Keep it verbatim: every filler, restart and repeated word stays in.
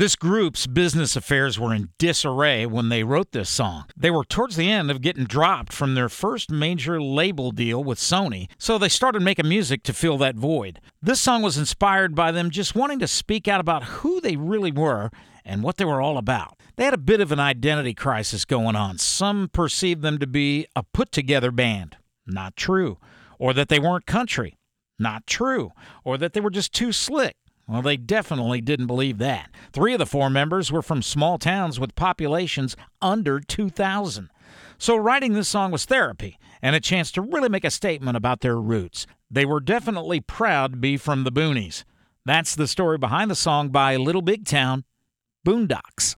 This group's business affairs were in disarray when they wrote this song. They were towards the end of getting dropped from their first major label deal with Sony, so they started making music to fill that void. This song was inspired by them just wanting to speak out about who they really were and what they were all about. They had a bit of an identity crisis going on. Some perceived them to be a put-together band. Not true. Or that they weren't country. Not true. Or that they were just too slick. Well, they definitely didn't believe that. Three of the four members were from small towns with populations under two thousand. So writing this song was therapy and a chance to really make a statement about their roots. They were definitely proud to be from the boonies. That's the story behind the song by Little Big Town, Boondocks.